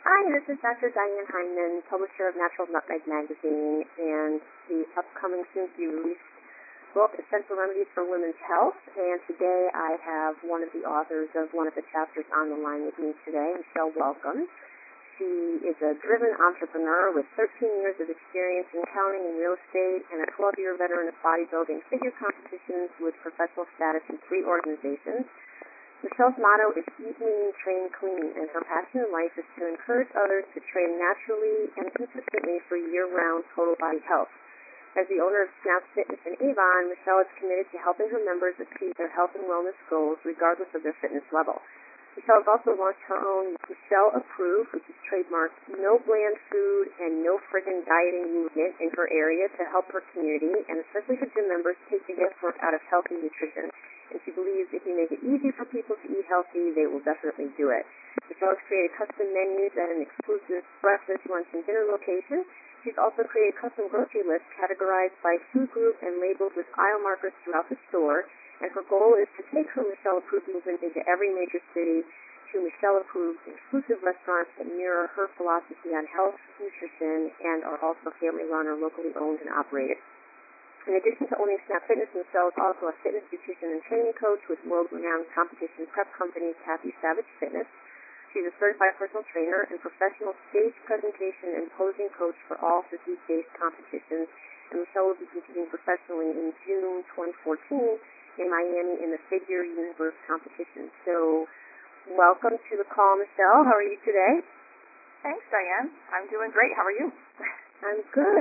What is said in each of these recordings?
Hi, this is Dr. Diane Heineman, publisher of Natural Nutmeg Magazine and the upcoming soon-to-be-released book, Essential Remedies for Women's Health. And today I have one of the authors of one of the chapters on the line with me today, Michelle Welcome. She is a driven entrepreneur with 13 years of experience in accounting and real estate and a 12-year veteran of bodybuilding figure competitions with professional status in 3 organizations. Michelle's motto is Eat Lean, Train Clean, and her passion in life is to encourage others to train naturally and consistently for year-round total body health. As the owner of Snap Fitness in Avon, Michelle is committed to helping her members achieve their health and wellness goals regardless of their fitness level. Michelle has also launched her own Michelle Approved, which is trademarked No Bland Food and No Friggin' Dieting movement in her area to help her community, and especially for gym members, take the guesswork out of healthy nutrition. And she believes if you make it easy for people to eat healthy, they will definitely do it. Michelle has created custom menus at an exclusive breakfast, lunch, and dinner location. She's also created custom grocery lists categorized by food group and labeled with aisle markers throughout the store. And her goal is to take her Michelle Approved movement into every major city to Michelle Approved exclusive restaurants that mirror her philosophy on health, nutrition, and are also family-run or locally owned and operated. In addition to owning Snap Fitness, Michelle is also a fitness nutrition and training coach with world-renowned competition prep company Kathy Savage Fitness. She's a certified personal trainer and professional stage presentation and posing coach for all physique-based competitions. And Michelle will be competing professionally in June 2014 in Miami in the Figure Universe competition. So, welcome to the call, Michelle. How are you today? Thanks, Diane. I'm doing great. How are you? I'm good.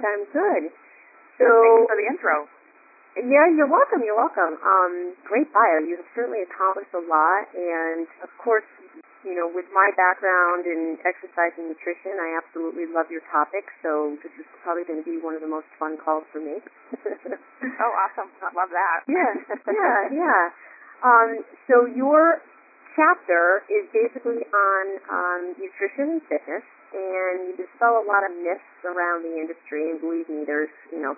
So, thanks for the intro. Yeah, you're welcome. Great bio. You have certainly accomplished a lot, and of course, you know, with my background in exercise and nutrition, I absolutely love your topic. So this is probably going to be one of the most fun calls for me. Oh, awesome! I love that. Yeah. So your chapter is basically on nutrition and fitness, and you dispel a lot of myths around the industry. And believe me, there's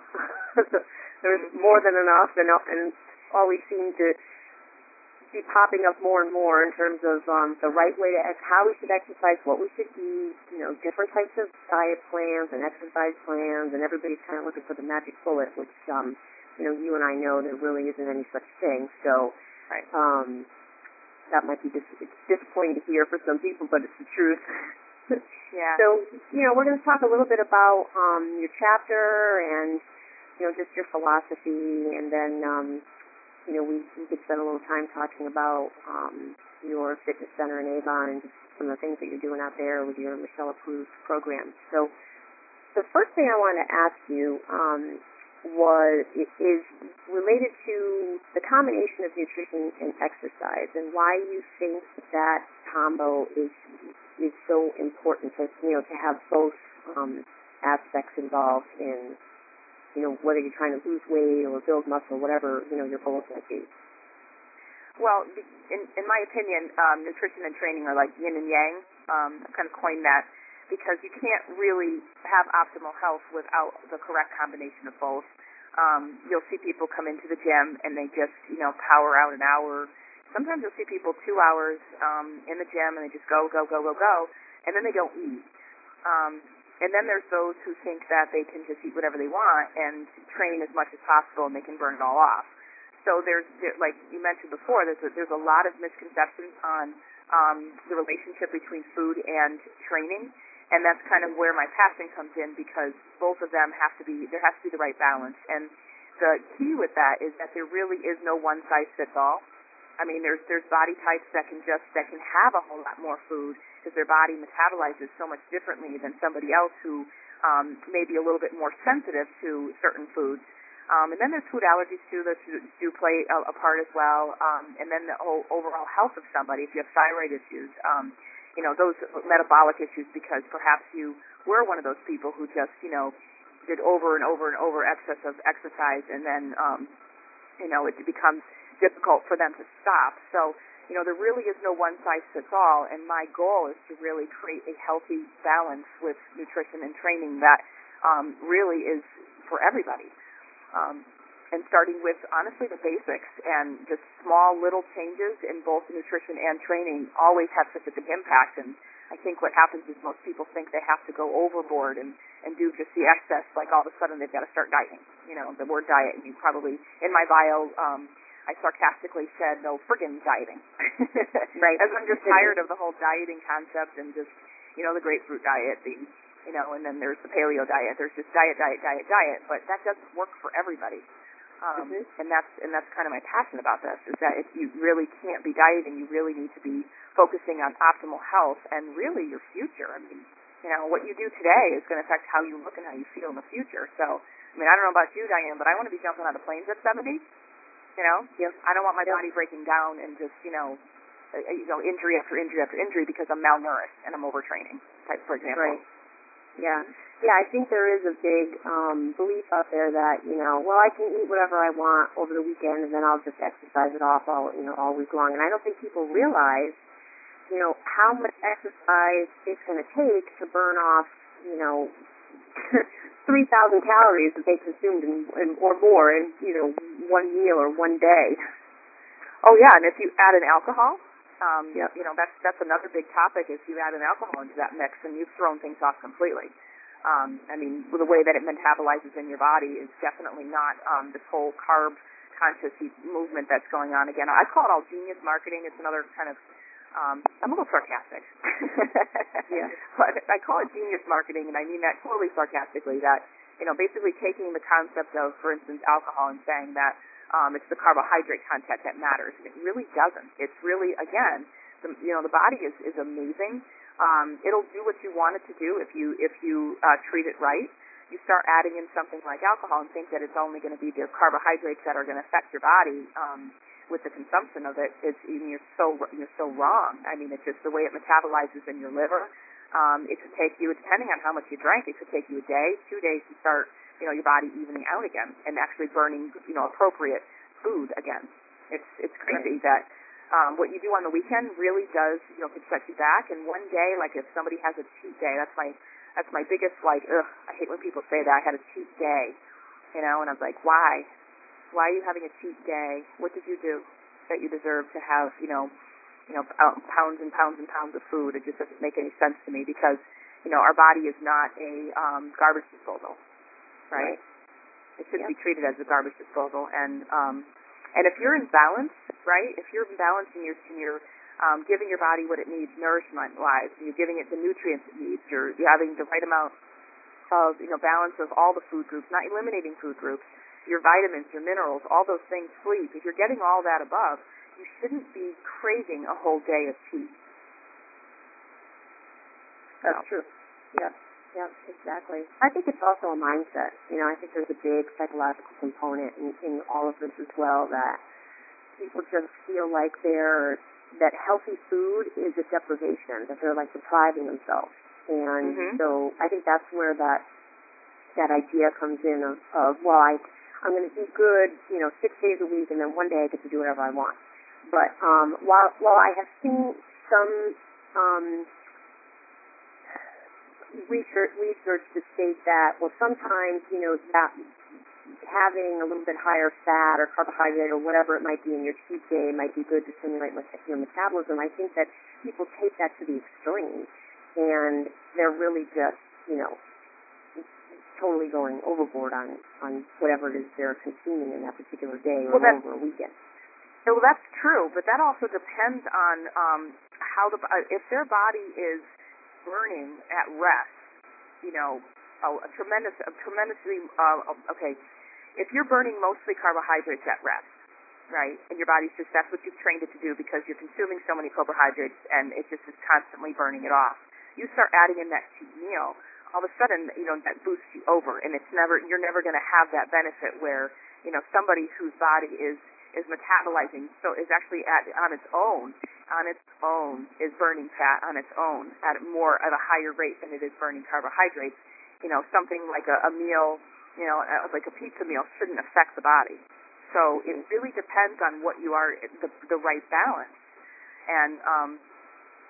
there's more than enough, and always seem to be popping up more and more in terms of the right way to how we should exercise, what we should eat, different types of diet plans and exercise plans, and everybody's kind of looking for the magic bullet, which you and I know there really isn't any such thing. So right. That might be disappointing to hear for some people, but it's the truth. Yeah. So we're going to talk a little bit about your chapter and just your philosophy, and then we could spend a little time talking about your fitness center in Avon and just some of the things that you're doing out there with your Michelle Approved program. So the first thing I wanted to ask you is related to the combination of nutrition and exercise, and why you think that combo is so important to have both aspects involved in whether you're trying to lose weight or build muscle, whatever, your goals might be. Well, in my opinion, nutrition and training are like yin and yang. I kind of coined that because you can't really have optimal health without the correct combination of both. You'll see people come into the gym and they just, power out an hour. Sometimes you'll see people 2 hours in the gym and they just go, and then they don't eat. And then there's those who think that they can just eat whatever they want and train as much as possible and they can burn it all off. So there's like you mentioned before, there's a lot of misconceptions on the relationship between food and training, and that's kind of where my passion comes in, because both of them there has to be the right balance. And the key with that is that there really is no one size fits all. I mean, there's body types that can have a whole lot more food because their body metabolizes so much differently than somebody else who may be a little bit more sensitive to certain foods. And then there's food allergies too that do play a part as well. And then the whole overall health of somebody, if you have thyroid issues, those metabolic issues, because perhaps you were one of those people who just, did over and over and over excess of exercise, and then, it becomes difficult for them to stop. So, there really is no one-size-fits-all, and my goal is to really create a healthy balance with nutrition and training that really is for everybody. and starting with, honestly, the basics and just small little changes in both nutrition and training always have such a big impact. And I think what happens is most people think they have to go overboard and do just the excess, like all of a sudden they've got to start dieting. You know, the word diet, and you probably, in my bio, I sarcastically said, no friggin' dieting. Right. As I'm just tired of the whole dieting concept and just, you know, the grapefruit diet, you know, and then there's the paleo diet. There's just diet, but that doesn't work for everybody. And that's kind of my passion about this, is that if you really can't be dieting, you really need to be focusing on optimal health and really your future. I mean, you know, what you do today is going to affect how you look and how you feel in the future. So, I mean, I don't know about you, Diane, but I want to be jumping out of planes at 70. You know, I don't want my body breaking down and just, you know, injury after injury after injury because I'm malnourished and I'm overtraining, for example. Right. Yeah. Yeah, I think there is a big belief out there that, you know, well, I can eat whatever I want over the weekend and then I'll just exercise it off all week long. And I don't think people realize, you know, how much exercise it's going to take to burn off, you know, 3,000 calories that they consumed or more in, you know, one meal or one day. Oh, yeah, and if you add in alcohol, yep. you know, that's another big topic. If you add an alcohol into that mix, and you've thrown things off completely. I mean, the way that it metabolizes in your body is definitely not this whole carb conscious movement that's going on again. I call it all genius marketing. It's another kind of, I'm a little sarcastic. Yeah. But I call it genius marketing, and I mean that totally sarcastically, that, you know, basically taking the concept of, for instance, alcohol and saying that it's the carbohydrate content that matters. It really doesn't. It's really, again, the body is amazing. It'll do what you want it to do if you treat it right. You start adding in something like alcohol and think that it's only going to be the carbohydrates that are going to affect your body with the consumption of it. You're so wrong. I mean, it's just the way it metabolizes in your liver. It could take you, depending on how much you drank, it could take you a day, 2 days to start, you know, your body evening out again and actually burning, you know, appropriate food again. It's crazy that what you do on the weekend really does, you know, could set you back. And one day, like if somebody has a cheat day, that's my biggest, like, I hate when people say that, I had a cheat day, you know, and I was like, why? Why are you having a cheat day? What did you do that you deserve to have, you know, pounds and pounds and pounds of food? It just doesn't make any sense to me because, you know, our body is not a garbage disposal, right? It should be treated as a garbage disposal. And if you're in balance, right? If you're in balance and you're giving your body what it needs, nourishment-wise, you're giving it the nutrients it needs, you're having the right amount of, you know, balance of all the food groups, not eliminating food groups, your vitamins, your minerals, all those things, sleep. If you're getting all that above, you shouldn't be craving a whole day of cheat. That's true. Yep. Yep, exactly. I think it's also a mindset. You know, I think there's a big psychological component in all of this as well, that people just feel like that healthy food is a deprivation, that they're like depriving themselves. And so I think that's where that idea comes in of well, I'm going to eat good, you know, 6 days a week, and then one day I get to do whatever I want. But while I have seen some research to state that, well, sometimes, you know, that having a little bit higher fat or carbohydrate or whatever it might be in your cheat day might be good to stimulate your metabolism. I think that people take that to the extreme, and they're really just, you know, totally going overboard on whatever it is they're consuming in that particular day or over a weekend. Well, that's true, but that also depends on how if their body is burning at rest, you know, tremendously, okay, if you're burning mostly carbohydrates at rest, right, and your body's just, that's what you've trained it to do because you're consuming so many carbohydrates and it just is constantly burning it off. You start adding in that cheat meal, all of a sudden, you know, that boosts you over, and you're never going to have that benefit where, you know, somebody whose body is metabolizing, so is actually on its own is burning fat on its own at a higher rate than it is burning carbohydrates. You know, something like a meal, you know, like a pizza meal shouldn't affect the body. So it really depends on what you are, the right balance. And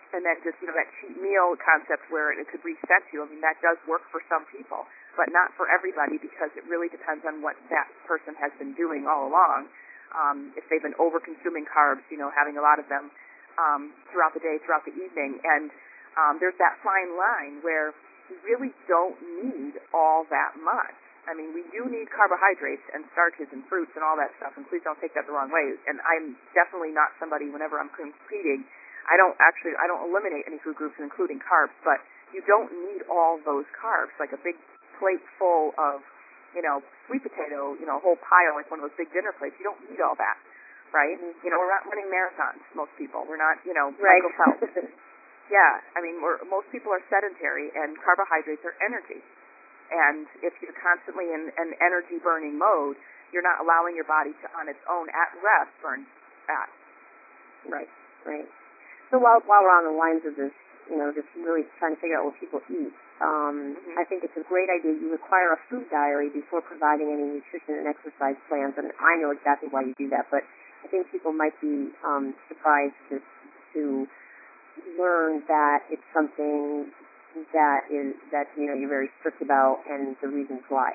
And then just, that cheat meal concept where it could reset you, I mean, that does work for some people, but not for everybody because it really depends on what that person has been doing all along. If they've been over-consuming carbs, having a lot of them throughout the day, throughout the evening. And there's that fine line where we really don't need all that much. I mean, we do need carbohydrates and starches and fruits and all that stuff, and please don't take that the wrong way. And I'm definitely not somebody, whenever I'm competing, I don't eliminate any food groups, including carbs, but you don't need all those carbs, like a big plate full of, sweet potato, a whole pile, like one of those big dinner plates. You don't need all that, right? Mm-hmm. We're not running marathons, most people. We're not, right. Michael Phelps. Yeah, I mean, most people are sedentary, and carbohydrates are energy. And if you're constantly in an energy-burning mode, you're not allowing your body to, on its own, at rest, burn fat. Right, right. So while we're on the lines of this, just really trying to figure out what people eat, I think it's a great idea. You require a food diary before providing any nutrition and exercise plans, and I know exactly why you do that, but I think people might be surprised to learn that it's something that you're very strict about and the reasons why.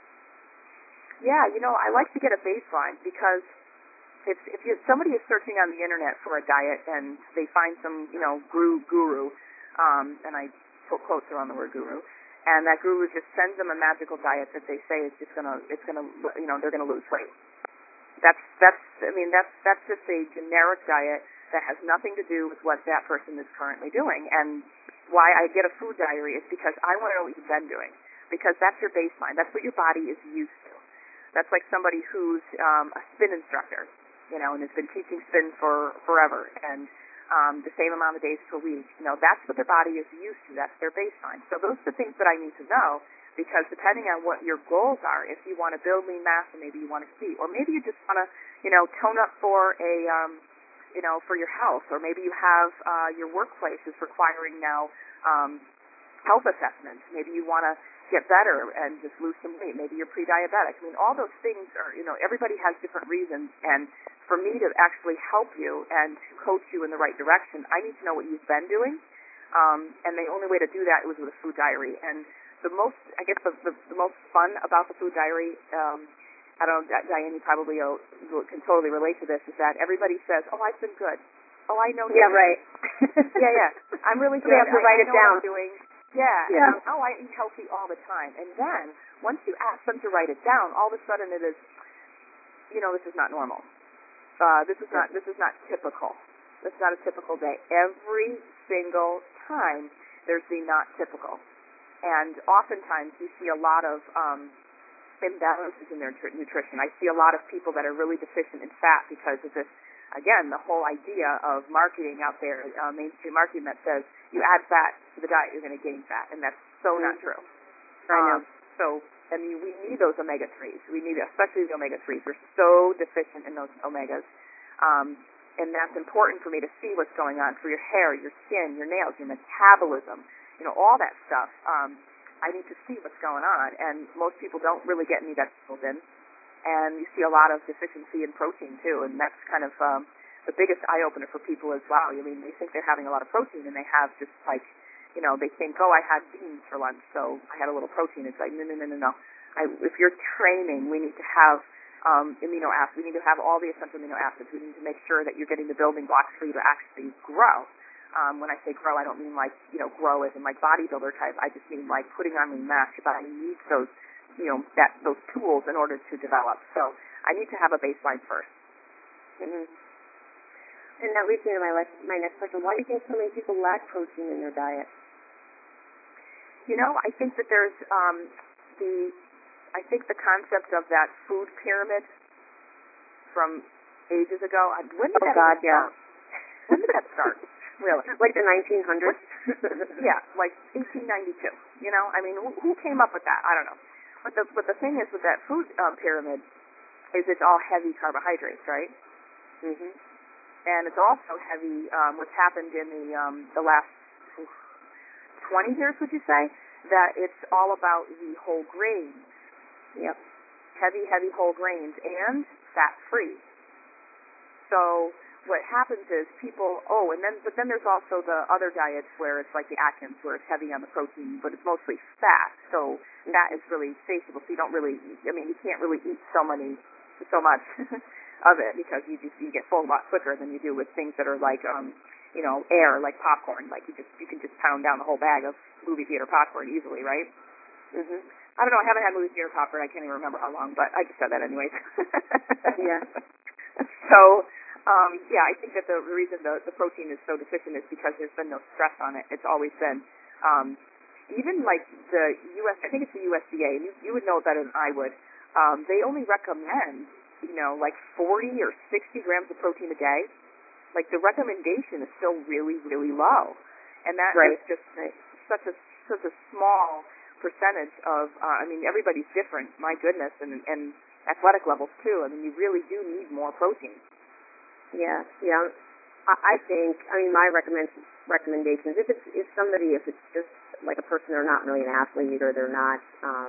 Yeah, I like to get a baseline because if somebody is searching on the internet for a diet and they find some guru, and I put quotes around the word guru, and that guru just sends them a magical diet that they say is just they're gonna lose weight. That's just a generic diet that has nothing to do with what that person is currently doing. And why I get a food diary is because I want to know what you've been doing, because that's your baseline. That's what your body is used to. That's like somebody who's a spin instructor, and has been teaching spin for forever, and the same amount of days per week. That's what their body is used to. That's their baseline. So those are the things that I need to know, because depending on what your goals are, if you want to build lean mass, or maybe you want to see, or maybe you just want to, tone up for a for your health, or maybe you have your workplace is requiring now health assessments. Maybe you want to get better and just lose some weight. Maybe you're pre-diabetic. I mean, all those things are, everybody has different reasons, and for me to actually help you and to coach you in the right direction, I need to know what you've been doing, and the only way to do that was with a food diary. And the most fun about the food diary, I don't know, Diane, you probably can totally relate to this, is that everybody says, oh, I've been good. Oh, I know. Yeah, right. yeah. I'm really good. They have to write it down. What I'm doing. Yeah. And, I eat healthy all the time. And then, once you ask them to write it down, all of a sudden it is, this is not normal. This is not typical. This is not a typical day. Every single time there's the not typical. And oftentimes you see a lot of imbalances in their nutrition. I see a lot of people that are really deficient in fat because of this. Again, the whole idea of marketing out there, mainstream marketing that says you add fat to the diet, you're going to gain fat, and that's so not true. I know. So, we need those omega-3s. We need, especially the omega-3s. We're so deficient in those omegas. And that's important for me to see what's going on for your hair, your skin, your nails, your metabolism, all that stuff. I need to see what's going on, and most people don't really get any vegetables in. And you see a lot of deficiency in protein, too, and that's kind of the biggest eye-opener for people as well. I mean, they think they're having a lot of protein, and they have just like, they think, oh, I had beans for lunch, so I had a little protein. It's like, no. If you're training, we need to have amino acids. We need to have all the essential amino acids. We need to make sure that you're getting the building blocks for you to actually grow. When I say grow, I don't mean like, grow as in like bodybuilder type. I just mean like putting on lean mass. Your body needs those those tools in order to develop. So I need to have a baseline first. Mm-hmm. And that leads me to my next question. Why do you think so many people lack protein in their diet? I think that there's I think the concept of that food pyramid from ages ago. When did that start? Yeah. When did that start? Really? Like the 1900s? Yeah, like 1892. I mean, who came up with that? I don't know. But the thing is with that food pyramid is it's all heavy carbohydrates, right? Mhm. And it's also heavy. What's happened in the last 20 years, would you say, that it's all about the whole grains? Yep. Heavy whole grains and fat-free. So what happens is people, but then there's also the other diets where it's like the Atkins, where it's heavy on the protein, but it's mostly fat. So that is really satiable. So you don't really, you can't really eat so much of it because you get full a lot quicker than you do with things that are like, air, like popcorn. Like you can just pound down the whole bag of movie theater popcorn easily, right? Mhm. I don't know. I haven't had movie theater popcorn. I can't even remember how long, but I just said that anyways. Yeah. So, I think that the reason the protein is so deficient is because there's been no stress on it. It's always been, even like the I think it's the USDA, and you would know better than I would. They only recommend, like 40 or 60 grams of protein a day. Like the recommendation is still really, really low, and that right. is just such a small percentage of. Everybody's different. My goodness, and athletic levels too. You really do need more protein. Yeah. I think. My recommendations. If it's just like a person, they're not really an athlete, or they're not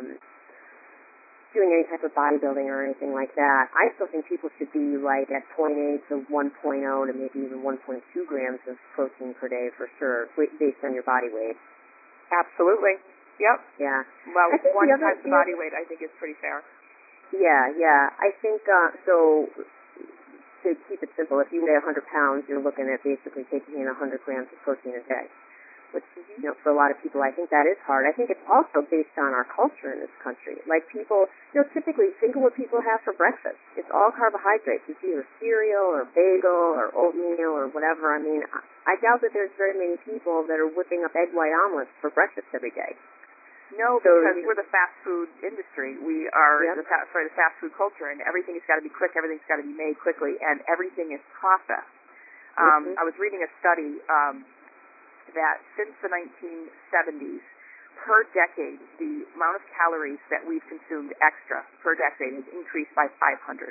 doing any type of bodybuilding or anything like that, I still think people should be like at 0.8 to 1.0 to maybe even 1.2 grams of protein per day for sure, based on your body weight. Absolutely. Yep. Yeah. Well, 1 times the body weight, I think, is pretty fair. Yeah. I think so. To keep it simple, if you weigh 100 pounds, you're looking at basically taking in 100 grams of protein a day, which, for a lot of people, I think that is hard. I think it's also based on our culture in this country. Like people, typically think of what people have for breakfast. It's all carbohydrates. It's either cereal or bagel or oatmeal or whatever. I doubt that there's very many people that are whipping up egg white omelets for breakfast every day. No, because we're the fast food industry. We are the fast food culture, and everything has got to be quick. Everything's got to be made quickly, and everything is processed. I was reading a study that since the 1970s, per decade, the amount of calories that we've consumed extra per decade has increased by 500.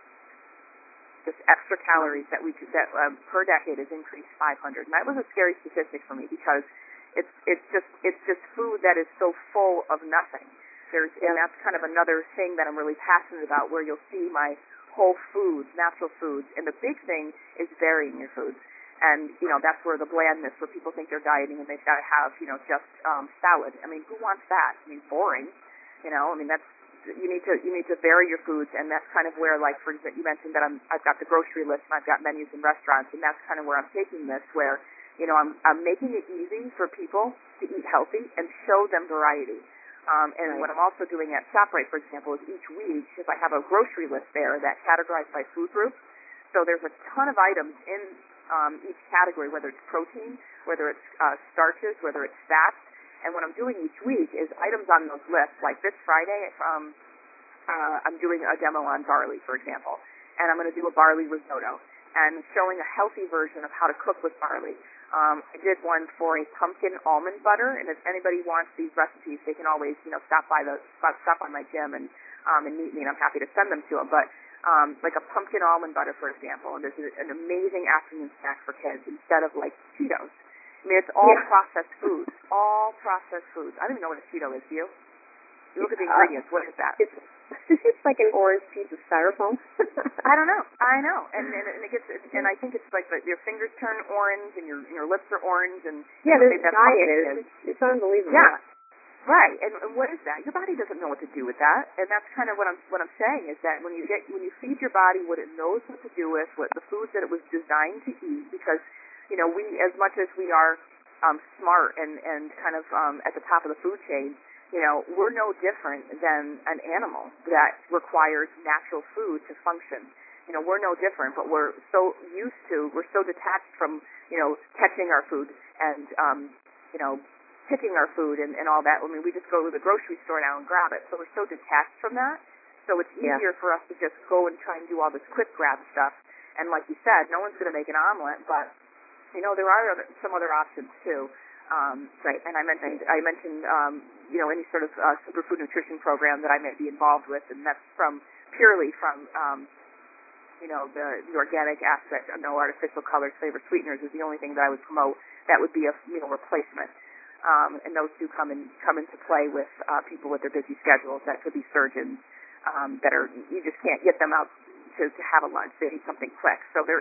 Just extra calories that per decade has increased 500, and that was a scary statistic for me because it's just food that is so full of nothing. And that's kind of another thing that I'm really passionate about, where you'll see my whole foods, natural foods, and the big thing is varying your foods. And that's where the blandness, where people think they're dieting and they've got to have just salad. Who wants that? Boring. That's you need to vary your foods, and that's kind of where, like, for example, you mentioned that I've got the grocery list and I've got menus in restaurants, and that's kind of where I'm taking this, where I'm making it easy for people to eat healthy and show them variety. And what I'm also doing at ShopRite, for example, is each week, if I have a grocery list there that's categorized by food group, so there's a ton of items in each category, whether it's protein, whether it's starches, whether it's fats. And what I'm doing each week is items on those lists. Like this Friday, I'm doing a demo on barley, for example, and I'm going to do a barley risotto and showing a healthy version of how to cook with barley. I did one for a pumpkin almond butter, and if anybody wants these recipes, they can always, stop by my gym and meet me, and I'm happy to send them to them. But like a pumpkin almond butter, for example, and there's an amazing afternoon snack for kids instead of like Cheetos. It's all processed foods, all processed foods. I don't even know what a Cheeto is. Do you? You look at the ingredients. What is that? It's like an orange piece of styrofoam. I don't know. And it gets, and I think it's like your fingers turn orange and your lips are orange, and there's dye in it. It's unbelievable. Yeah. Right. And what is that? Your body doesn't know what to do with that, and that's kind of what I'm saying is that when you feed your body what it knows what to do with, what the foods that it was designed to eat, because we, as much as we are smart and kind of at the top of the food chain, we're no different than an animal that requires natural food to function. We're no different, but we're so detached from, catching our food and, picking our food and all that. We just go to the grocery store now and grab it. So we're so detached from that. So it's easier for us to just go and try and do all this quick grab stuff. And like you said, no one's going to make an omelet, but, there are some other options too. Right. And I mentioned, any sort of superfood nutrition program that I may be involved with, and that's purely from the organic aspect. No artificial colors, flavors, sweeteners is the only thing that I would promote. That would be a meal replacement. And those do come into play with people with their busy schedules. That could be surgeons that you just can't get them out to have a lunch. They need something quick. So there is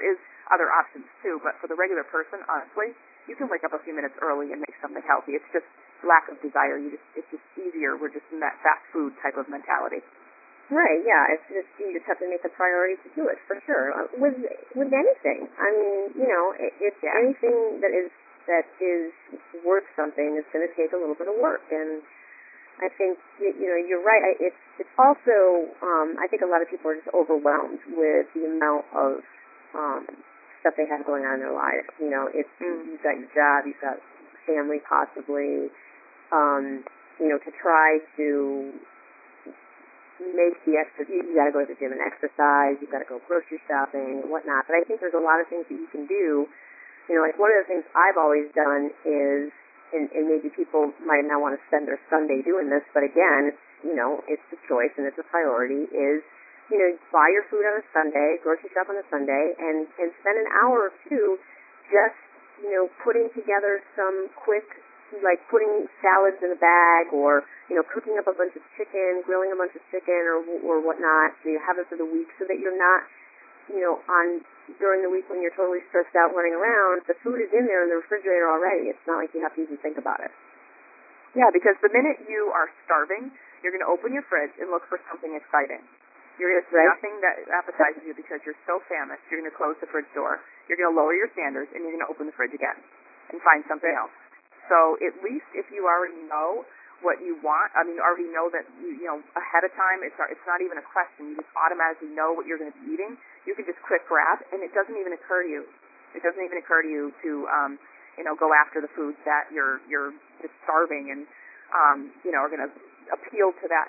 other options too. But for the regular person, honestly, you can wake up a few minutes early and make something healthy. It's just lack of desire. It's just easier. We're just in that fast food type of mentality. Right, yeah. It's just, you just have to make a priority to do it, for sure. With anything. I mean, it's anything that is worth something is going to take a little bit of work. And I think, you're right. It's also, I think a lot of people are just overwhelmed with the amount of stuff they have going on in their lives. You've got your job, you've got family possibly, to try to make the extra, you got to go to the gym and exercise, you've got to go grocery shopping and whatnot. But I think there's a lot of things that you can do. Like one of the things I've always done is, and maybe people might not want to spend their Sunday doing this, but again, it's a choice and it's a priority, is, buy your food on a Sunday, grocery shop on a Sunday, and spend an hour or two just, putting together some quick, like putting salads in a bag, or, cooking up a bunch of chicken, grilling a bunch of chicken or whatnot, so you have it for the week so that you're not, during the week when you're totally stressed out running around, the food is in there in the refrigerator already. It's not like you have to even think about it. Yeah, because the minute you are starving, you're going to open your fridge and look for something exciting. You're going to see nothing that appetizes you because you're so famished. You're going to close the fridge door. You're going to lower your standards, and you're going to open the fridge again and find something else. So at least if you already know what you want, already know that, ahead of time, it's not even a question. You just automatically know what you're going to be eating. You can just quick grab, and it doesn't even occur to you. It doesn't even occur to you to, go after the foods that you're just starving and, are going to appeal to that,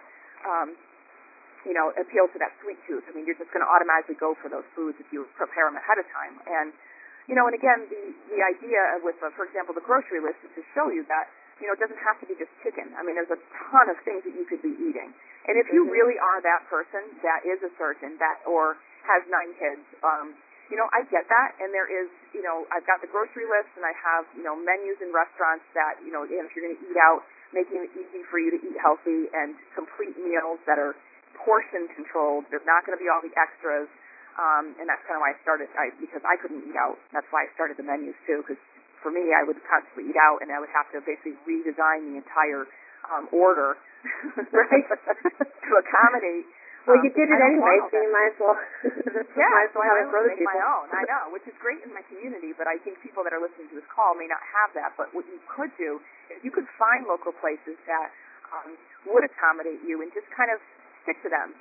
appeal to that sweet tooth. You're just going to automatically go for those foods if you prepare them ahead of time. And, and again, the idea with, for example, the grocery list is to show you that, it doesn't have to be just chicken. There's a ton of things that you could be eating. And if you really are that person that is a surgeon or has 9 kids, I get that. And there is, I've got the grocery list, and I have, menus in restaurants that, if you're going to eat out, making it easy for you to eat healthy and complete meals that are portion controlled. There's not going to be all the extras. And that's kind of why I started, because I couldn't eat out. That's why I started the menus too, because for me, I would constantly eat out, and I would have to basically redesign the entire order to accommodate. Well, you did it anyway, so you might as well. Might as well have it for other people. My own. I know, which is great in my community, but I think people that are listening to this call may not have that. But what you could do is you could find local places that would accommodate you and just kind of stick to them.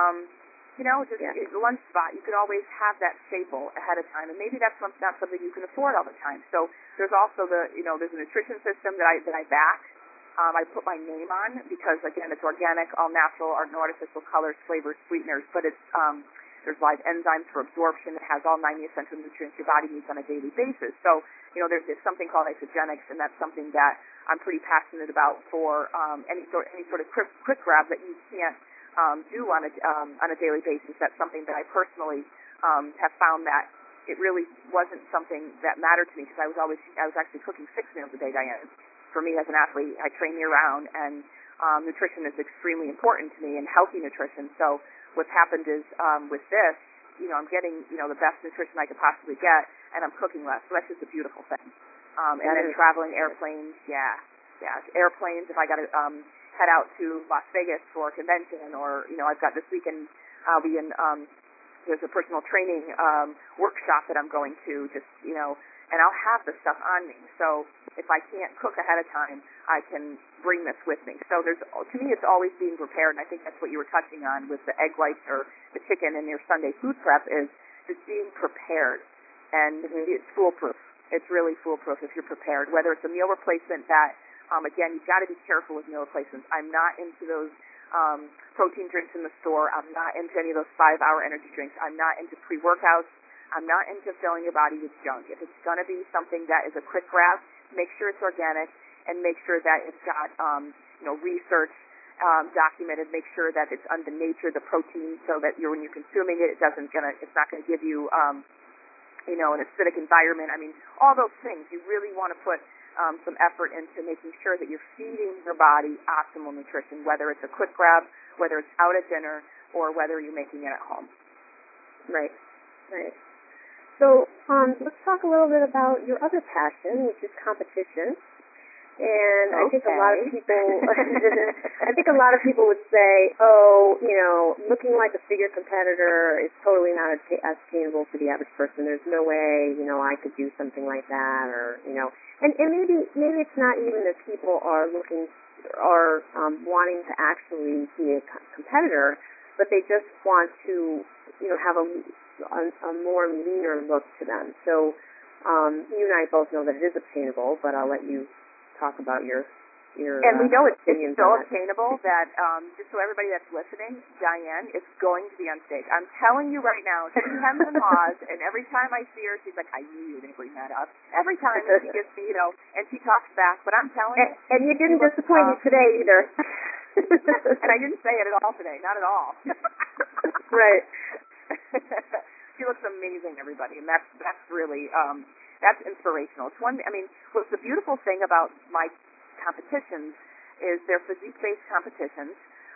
The lunch spot, you could always have that staple ahead of time, and maybe that's not something you can afford all the time. So there's also there's a nutrition system that I back. I put my name on because, again, it's organic, all natural, no artificial colors, flavors, sweeteners, but it's there's live enzymes for absorption. It has all 90 essential nutrients your body needs on a daily basis. So, there's something called isogenics, and that's something that I'm pretty passionate about for any sort of quick grab that you can't do on a daily basis. That's something that I personally have found that it really wasn't something that mattered to me, because I was actually cooking 6 meals a day, Diane. For me as an athlete, I train year-round, and nutrition is extremely important to me, and healthy nutrition. So what's happened is with this, I'm getting the best nutrition I could possibly get, and I'm cooking less. So that's just a beautiful thing. And then traveling, airplanes, airplanes. If I got to head out to Las Vegas for a convention, or I've got this weekend, I'll be in. There's a personal training workshop that I'm going to, and I'll have the stuff on me. So if I can't cook ahead of time, I can bring this with me. So to me, it's always being prepared, and I think that's what you were touching on with the egg whites or the chicken in your Sunday food prep, is just being prepared. And it's foolproof. It's really foolproof if you're prepared. Whether it's a meal replacement that, again, you've got to be careful with meal replacements. I'm not into those protein drinks in the store. I'm not into any of those 5-hour energy drinks. I'm not into pre-workouts. I'm not into filling your body with junk. If it's going to be something that is a quick grab, make sure it's organic, and make sure that it's got, research documented. Make sure that it's on the nature of the protein, so that when you're consuming it, it's not going to give you, an acidic environment. All those things. You really want to put some effort into making sure that you're feeding your body optimal nutrition, whether it's a quick grab, whether it's out at dinner, or whether you're making it at home. Right. So let's talk a little bit about your other passion, which is competition. And I think a lot of people, would say, oh, looking like a figure competitor is totally not attainable for the average person. There's no way, I could do something like that, or and maybe it's not even that people are wanting to actually be a competitor, but they just want to, have a more leaner look to them. So you and I both know that it is obtainable, but I'll let you talk about your and we know it's so obtainable that just so everybody that's listening, Diane is going to be on stage. I'm telling you right now, she hems and haws, and every time I see her, she's like, I knew you were going to bring that up. Every time she gets me, and she talks back, but I'm telling you. And you didn't disappoint me today either. And I didn't say it at all today, not at all. Right. She looks amazing, everybody, and that's really that's inspirational. It's what's the beautiful thing about my competitions is they're physique-based competitions.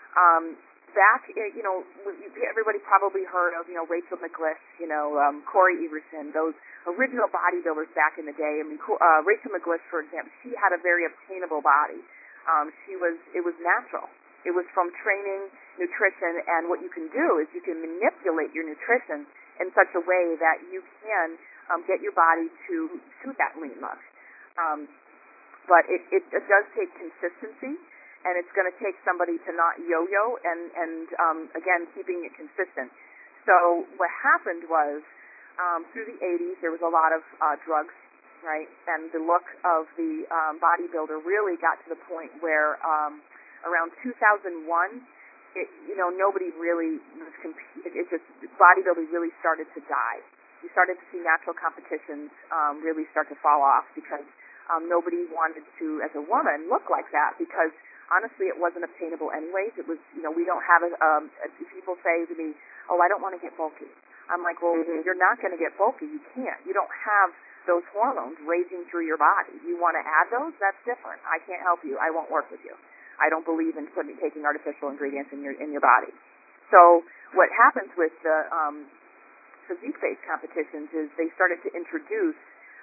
Everybody probably heard of, Rachel McGlish, Corey Everson, those original bodybuilders back in the day. Rachel McGlish, for example, she had a very obtainable body. It was natural. It was from training, nutrition, and what you can do is you can manipulate your nutrition in such a way that you can get your body to suit that lean look. But it does take consistency, and it's going to take somebody to not yo-yo and again, keeping it consistent. So what happened was through the 80s, there was a lot of drugs, right? And the look of the bodybuilder really got to the point where around 2001, nobody really was bodybuilding really started to die. You started to see natural competitions really start to fall off because nobody wanted to, as a woman, look like that because honestly it wasn't obtainable anyways. It was, we don't have people say to me, oh, I don't want to get bulky. I'm like, well, you're not going to get bulky. You can't. You don't have those hormones raging through your body. You want to add those? That's different. I can't help you. I won't work with you. I don't believe in taking artificial ingredients in your body. So what happens with the physique-based competitions is they started to introduce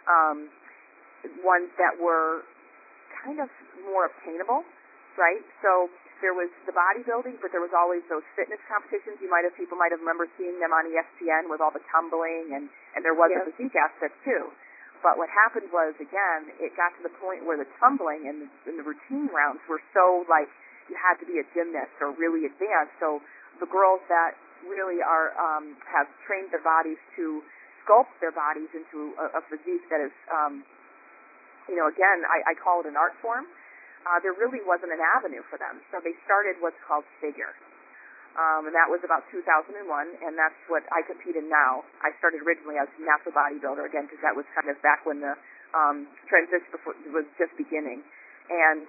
ones that were kind of more obtainable, right? So there was the bodybuilding, but there was always those fitness competitions. People might have remember seeing them on ESPN with all the tumbling, and there was a physique aspect too. But what happened was, again, it got to the point where the tumbling and the routine rounds were so, like, you had to be a gymnast or really advanced. So the girls that really have trained their bodies to sculpt their bodies into a physique that is, again, I call it an art form. There really wasn't an avenue for them. So they started what's called figure. And that was about 2001, and that's what I compete in now. I started originally as a natural bodybuilder, again, because that was kind of back when the transition was just beginning. And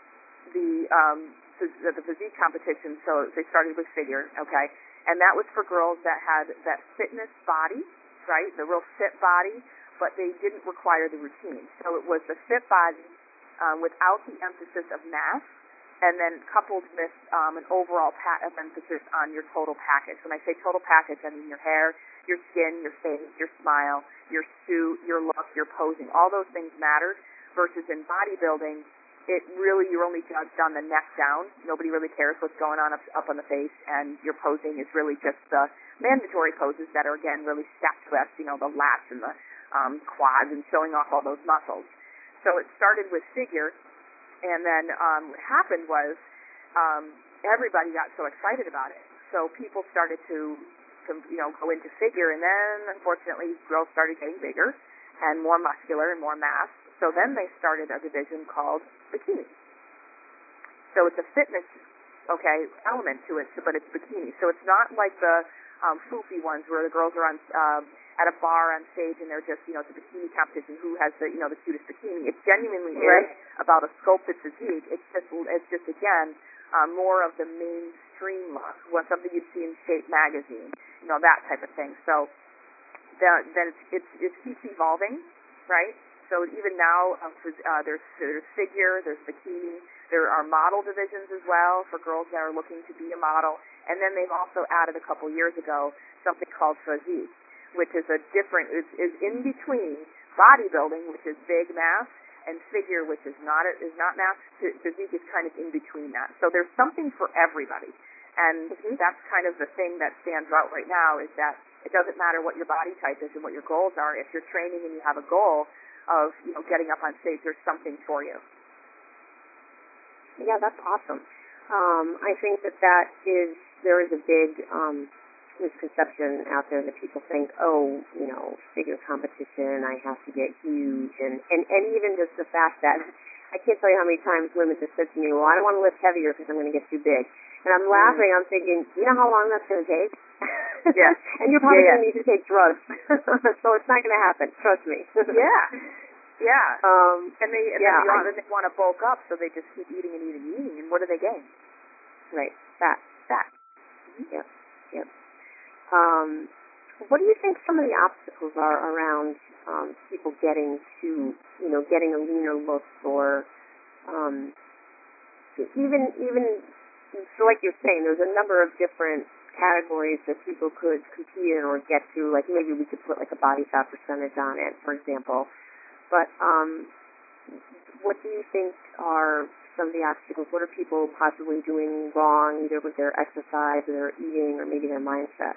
the physique competition, so they started with figure, okay? And that was for girls that had that fitness body, right, the real fit body, but they didn't require the routine. So it was the fit body without the emphasis of mass, and then coupled with an overall emphasis on your total package. When I say total package, I mean your hair, your skin, your face, your smile, your suit, your look, your posing. All those things mattered, versus in bodybuilding, you're only judged on the neck down. Nobody really cares what's going on up on the face, and your posing is really just the mandatory poses that are, again, really statuesque, the lats and the quads and showing off all those muscles. So it started with figure. And then what happened was everybody got so excited about it. So people started to go into figure, and then unfortunately girls started getting bigger and more muscular and more mass. So then they started a division called bikini. So it's a fitness, element to it, but it's bikini. So it's not like the foofy ones where the girls are on at a bar on stage and they're just, it's a bikini competition, who has the cutest bikini. It genuinely is about a sculpted physique. It's just again, more of the mainstream look, something you'd see in Shape magazine, that type of thing. So then it keeps evolving, right? So even now, there's figure, there's bikini, there are model divisions as well for girls that are looking to be a model, and then they've also added a couple years ago something called physique. which is a different, is in between bodybuilding, which is big mass, and figure, which is not mass. Physique is kind of in between that. So there's something for everybody. And that's kind of the thing that stands out right now, is that it doesn't matter what your body type is and what your goals are. If you're training and you have a goal of, getting up on stage, there's something for you. Yeah, that's awesome. I think there is a big misconception out there that people think, oh, figure competition, I have to get huge, and even just the fact that I can't tell you how many times women just said to me, well, I don't want to lift heavier because I'm going to get too big. And I'm laughing, I'm thinking, you know how long that's going to take? Yeah. And you're probably going to need to take drugs. So it's not going to happen, trust me. Yeah. Yeah. And they want to bulk up, so they just keep eating and eating and eating, and what do they gain? Right. Fat. Mm-hmm. Yep. What do you think some of the obstacles are around people getting to, getting a leaner look, or even so, like you're saying, there's a number of different categories that people could compete in or get to. Like maybe we could put like a body fat percentage on it, for example. But what do you think are some of the obstacles? What are people possibly doing wrong, either with their exercise or their eating or maybe their mindset?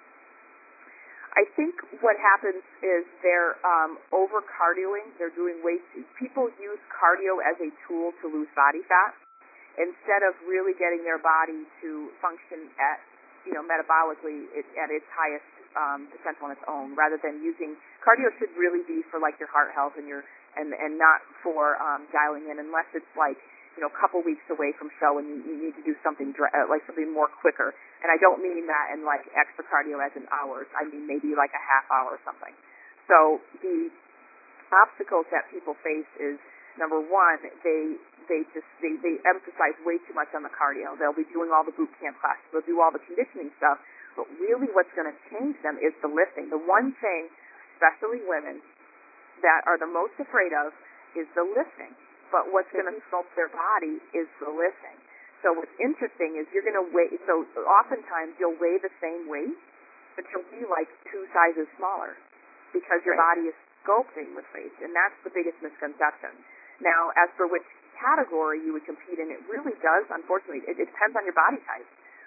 I think what happens is they're over-cardioing. They're doing people use cardio as a tool to lose body fat instead of really getting their body to function at, metabolically at its highest potential on its own, rather than using cardio should really be for like your heart health and and not for dialing in, unless it's like a couple weeks away from show and you need to do something like something more quicker. And I don't mean that in like extra cardio as in hours. I mean maybe like a half hour or something. So the obstacles that people face is, number one, they emphasize way too much on the cardio. They'll be doing all the boot camp classes. They'll do all the conditioning stuff. But really what's going to change them is the lifting. The one thing, especially women, that are the most afraid of is the lifting. But what's going to sculpt their body is the lifting. So what's interesting is you're going to weigh, so oftentimes you'll weigh the same weight, but you'll be like 2 sizes smaller because your body is sculpting with weight. And that's the biggest misconception. Now, as for which category you would compete in, it really does, unfortunately, it depends on your body type.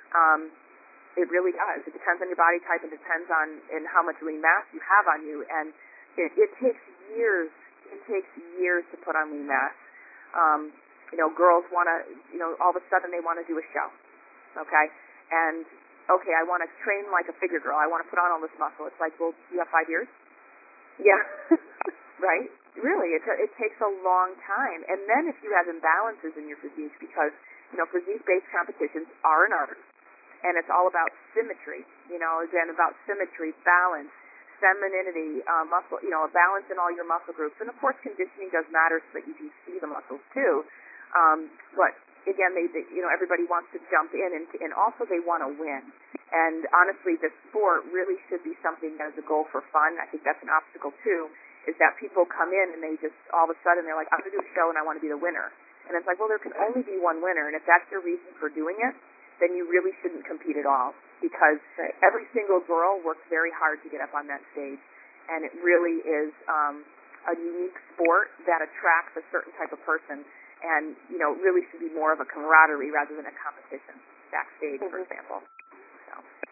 It really does. It depends on your body type. It depends on how much lean mass you have on you. And it takes years. It takes years to put on lean mass. Girls want to, all of a sudden they want to do a show. Okay? And, okay, I want to train like a figure girl. I want to put on all this muscle. It's like, well, you have 5 years? Yeah. Right? Really, it takes a long time. And then if you have imbalances in your physique, because, physique-based competitions are an art, and it's all about symmetry, again, about symmetry, balance, femininity, muscle, a balance in all your muscle groups. And, of course, conditioning does matter so that you can see the muscles, too. But, again, they everybody wants to jump in, and also they want to win. And, honestly, the sport really should be something that is a goal for fun. I think that's an obstacle, too, is that people come in and they just, all of a sudden, they're like, I'm going to do a show and I want to be the winner. And it's like, well, there can only be one winner. And if that's your reason for doing it, then you really shouldn't compete at all, because every single girl works very hard to get up on that stage. And it really is a unique sport that attracts a certain type of person, and, really should be more of a camaraderie rather than a competition backstage, for example. So.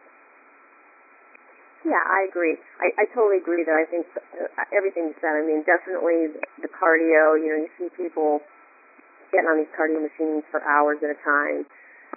Yeah, I agree. I totally agree that I think everything you said, I mean, definitely the cardio, you see people getting on these cardio machines for hours at a time.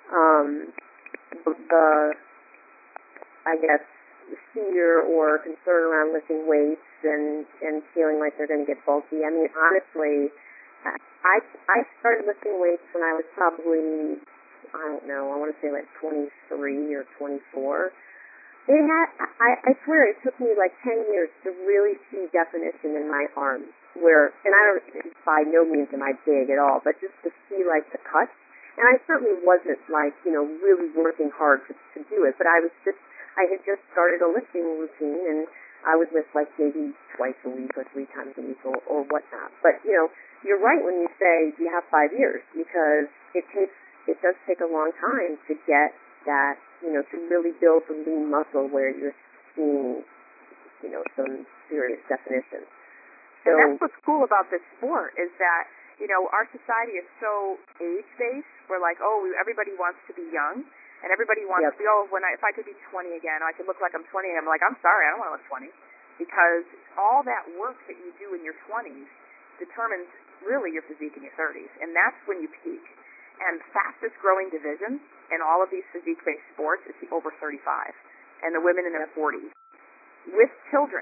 I guess, fear or concern around lifting weights and feeling like they're going to get bulky. I mean, honestly, I started lifting weights when I was probably, I don't know, I want to say like 23 or 24. I swear it took me like 10 years to really see definition in my arms, and by no means am I big at all, but just to see like the cuts. And I certainly wasn't like, really working hard to do it, but I had just started a lifting routine, and I would lift like maybe twice a week or 3 times a week or whatnot. But, you're right when you say you have 5 years, because it does take a long time to get that, to really build the lean muscle where you're seeing some serious definitions. So, and that's what's cool about this sport is that, our society is so age-based. We're like, everybody wants to be young, and everybody wants to be, if I could be 20 again, I could look like I'm 20, and I'm like, I'm sorry, I don't want to look 20. Because all that work that you do in your 20s determines really your physique in your 30s, and that's when you peak. And fastest growing division in all of these physique-based sports is the over 35, and the women in their 40s, with children.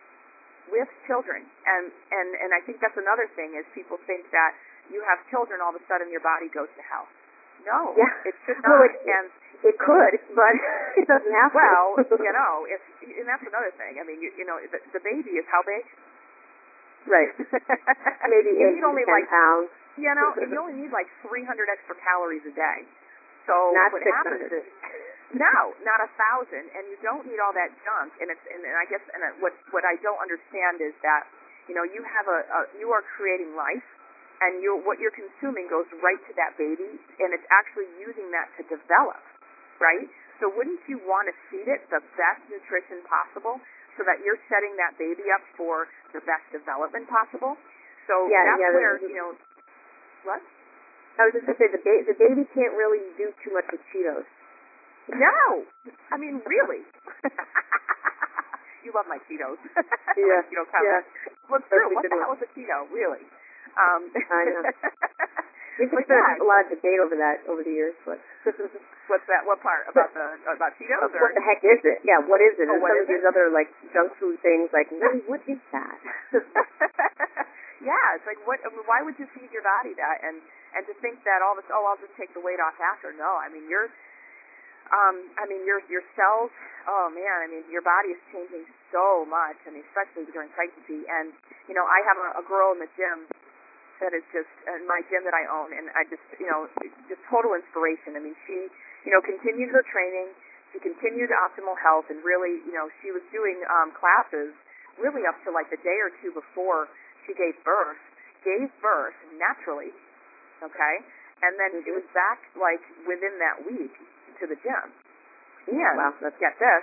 And I think that's another thing is people think that you have children, all of a sudden your body goes to hell. No, it should not. Well, it could, but it doesn't have to. Well, and that's another thing. I mean, the baby is how big? Right. Maybe 8 to 10 pounds. And you only need like 300 extra calories a day. So not what 600. happens is, no, not 1,000, and you don't need all that junk. And I guess what I don't understand is that you have you are creating life. And what you're consuming goes right to that baby, and it's actually using that to develop, right? So wouldn't you want to feed it the best nutrition possible so that you're setting that baby up for the best development possible? So that's where, what? I was just going to say, the baby can't really do too much with Cheetos. No! I mean, really? You love my Cheetos. Yeah. Cheeto cover. Well, it's true. What the hell is a Cheeto, really? I know. We've had a lot of debate over that over the years, but what's that? What part about Cheetos? What the heck is it? Yeah, what is it? And some of these other junk food things, what is that? Yeah, it's like why would you feed your body that? And to think that all this, I'll just take the weight off after. No, I mean your cells. Oh man, I mean your body is changing so much. I mean especially during pregnancy. And I have a girl in the gym that is just my gym that I own, and I just just total inspiration. I mean she continued her training, she continued optimal health, and really she was doing classes really up to like the day or two before she gave birth naturally, okay, and then she was back like within that week to the gym. Yeah, well, let's get this,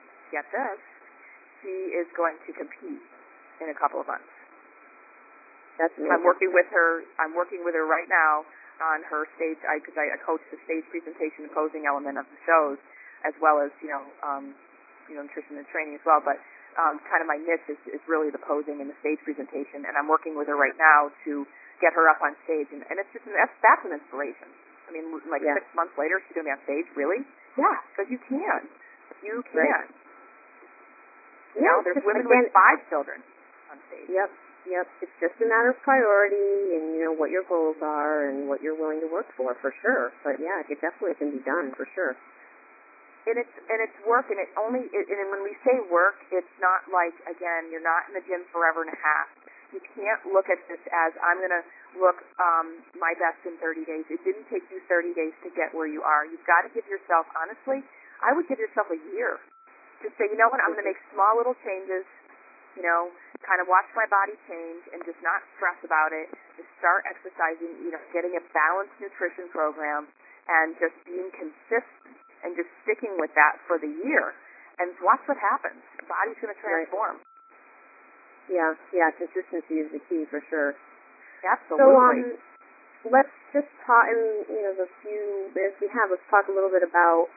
she is going to compete in a couple of months. That's amazing. I'm working with her right now on her stage, because I coach the stage presentation and posing element of the shows, as well as nutrition and training as well. But kind of my niche is really the posing and the stage presentation, and I'm working with her right now to get her up on stage, and it's just that's an inspiration. I mean, 6 months later, she's going to be on stage. Really? Yeah, because you can. Right. There's women with 5 children on stage. Yep. It's just a matter of priority and what your goals are and what you're willing to work for sure. But yeah, it definitely can be done for sure. And it's work, and and when we say work, it's not like, again, you're not in the gym forever and a half. You can't look at this as I'm going to look my best in 30 days. It didn't take you 30 days to get where you are. You've got to give yourself, honestly, I would give yourself a year. Just say, you know what, I'm going to make small little changes, kind of watch my body change and just not stress about it. Just start exercising, getting a balanced nutrition program and just being consistent and just sticking with that for the year. And watch what happens. The body's going to transform. Right. Yeah, consistency is the key for sure. Absolutely. So let's just talk in the few minutes we have. Let's talk a little bit about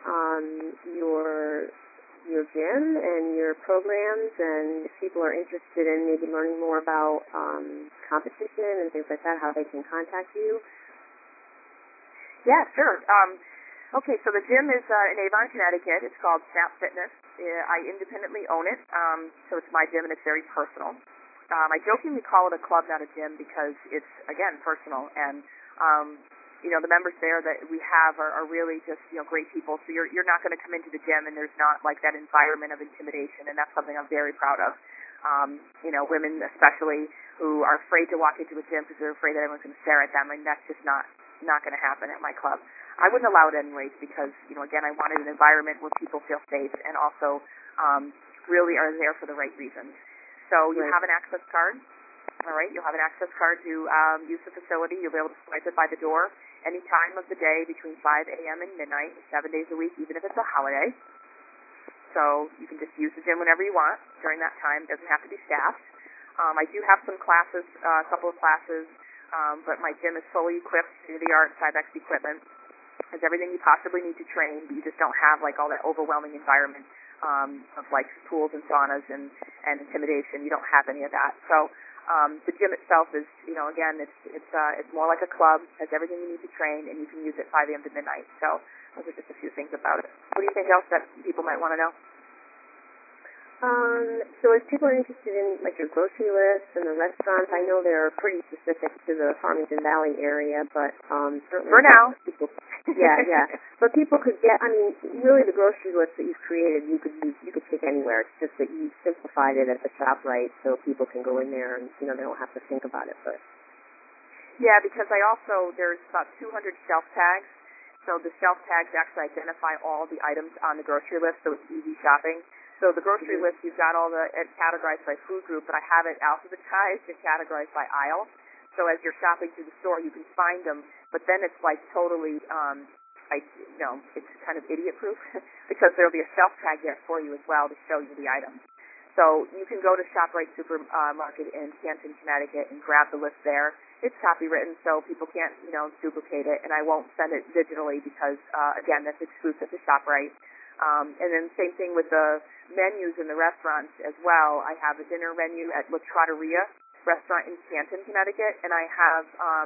your gym and your programs, and if people are interested in maybe learning more about competition and things like that, how they can contact you. Yeah, sure. Okay, so the gym is in Avon, Connecticut. It's called Snap Fitness. I independently own it, so it's my gym and it's very personal. I jokingly call it a club, not a gym, because it's, again, personal, and the members there that we have are really just great people. So you're not going to come into the gym and there's not like that environment of intimidation, and that's something I'm very proud of. Women especially who are afraid to walk into a gym because they're afraid that everyone's going to stare at them, and that's just not going to happen at my club. I wouldn't allow it anyways because again, I wanted an environment where people feel safe and also really are there for the right reasons. So you have an access card. All right, you'll have an access card to use the facility. You'll be able to swipe it by the door any time of the day between 5 a.m. and midnight, 7 days a week, even if it's a holiday. So you can just use the gym whenever you want during that time. It doesn't have to be staffed. I do have some classes, a couple of classes, but my gym is fully equipped, state-of-the-art Cybex equipment. Has everything you possibly need to train, but you just don't have like all that overwhelming environment of like pools and saunas and intimidation. You don't have any of that. So the gym itself is, again, it's more like a club. Has everything you need to train, and you can use it 5 a.m. to midnight. So those are just a few things about it. What do you think else that people might want to know? So if people are interested in like your grocery list and the restaurants, I know they're pretty specific to the Farmington Valley area, but certainly for now, people, yeah. But people could get. I mean, really, the grocery list that you've created, you could take anywhere. It's just that you simplified it at the ShopRite so people can go in there and they don't have to think about it. But yeah, because there's about 200 shelf tags. So the shelf tags actually identify all the items on the grocery list, so it's easy shopping. So the grocery list, you've got it's categorized by food group, but I have it alphabetized and categorized by aisle. So as you're shopping through the store, you can find them, but then it's like totally, it's kind of idiot-proof because there'll be a shelf tag there for you as well to show you the items. So you can go to ShopRite Supermarket in Canton, Connecticut and grab the list there. It's copywritten, so people can't, duplicate it, and I won't send it digitally because, again, that's exclusive to ShopRite. And then same thing with the menus in the restaurants as well. I have a dinner menu at La Trattoria restaurant in Canton, Connecticut, and I have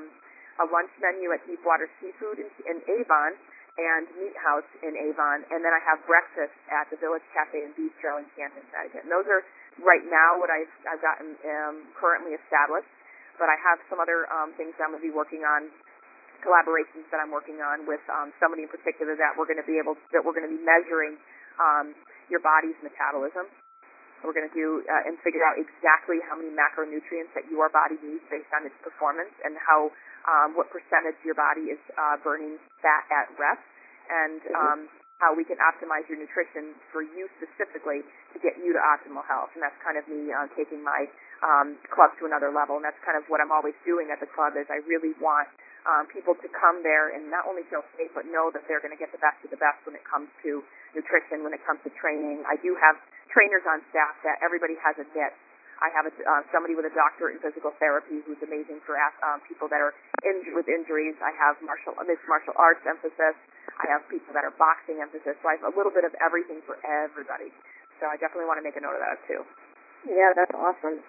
a lunch menu at Deepwater Seafood in Avon and Meat House in Avon, and then I have breakfast at the Village Cafe and Bistro in Canton, Connecticut. And those are right now what I've gotten currently established, but I have some other things I'm going to be working on, collaborations that I'm working on with somebody in particular that we're going to be measuring your body's metabolism. We're going to do and figure out exactly how many macronutrients that your body needs based on its performance, and how what percentage your body is burning fat at rest, and how we can optimize your nutrition for you specifically to get you to optimal health. And that's kind of me taking my club to another level, and that's kind of what I'm always doing at the club. Is I really want people to come there and not only feel safe, but know that they're going to get the best of the best when it comes to nutrition, when it comes to training. I do have trainers on staff that everybody has a niche. I have somebody with a doctorate in physical therapy who's amazing for people that are with injuries. I have mixed martial arts emphasis. I have people that are boxing emphasis. So I have a little bit of everything for everybody. So I definitely want to make a note of that too. Yeah, that's awesome.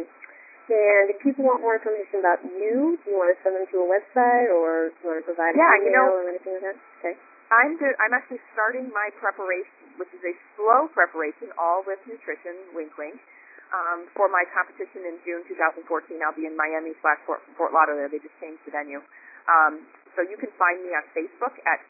And if people want more information about you, do you want to send them to a website, or do you want to provide an email or anything like that? Okay. I'm actually starting my preparation, which is a slow preparation, all with nutrition, wink, wink, for my competition in June 2014. I'll be in Miami/Fort Lauderdale. They just changed the venue. So you can find me on Facebook at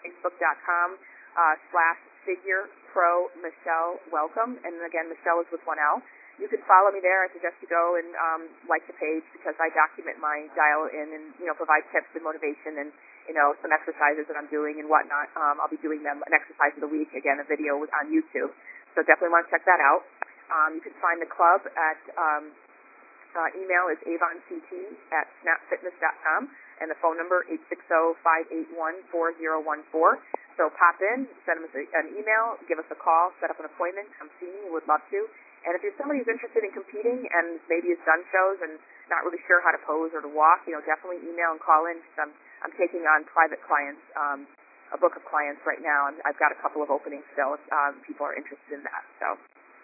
facebook.com/figurepro Michelle Welcome. And again, Michelle is with one L. You can follow me there. I suggest you go and like the page, because I document my dial-in and, provide tips and motivation and, some exercises that I'm doing and whatnot. I'll be doing them an exercise of the week, again, a video on YouTube. So definitely want to check that out. You can find the club at email is avonct@snapfitness.com, and the phone number 860-581-4014. So pop in, send us an email, give us a call, set up an appointment, come see me. Would love to. And if you're somebody who's interested in competing and maybe has done shows and not really sure how to pose or to walk, definitely email and call in, because I'm taking on private clients, a book of clients right now, and I've got a couple of openings still if people are interested in that. So.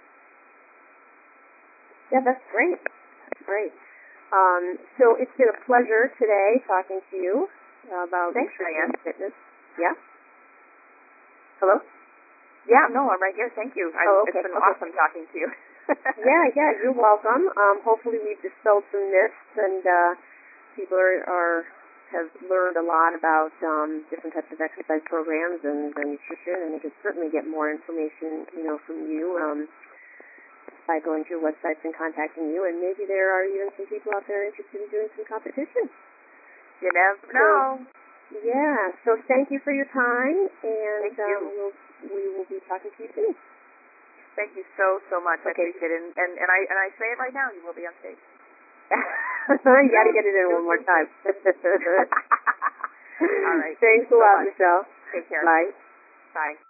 Yeah, that's great. That's great. So it's been a pleasure today talking to you about Diane. Fitness. Yeah? Hello? Yeah, no, I'm right here. Thank you. Okay. It's been awesome talking to you. Yeah, you're welcome. Hopefully we've dispelled some myths, and people have learned a lot about different types of exercise programs and nutrition, and they can certainly get more information, from you by going to your websites and contacting you. And maybe there are even some people out there interested in doing some competition. You never know. Yeah. So thank you for your time, and thank you. We will be talking to you soon. Thank you so much. Okay. I appreciate it. And I say it right now, you will be on stage. You got to get it in one more time. All right. Thanks a lot, Michelle. Take care. Bye. Bye.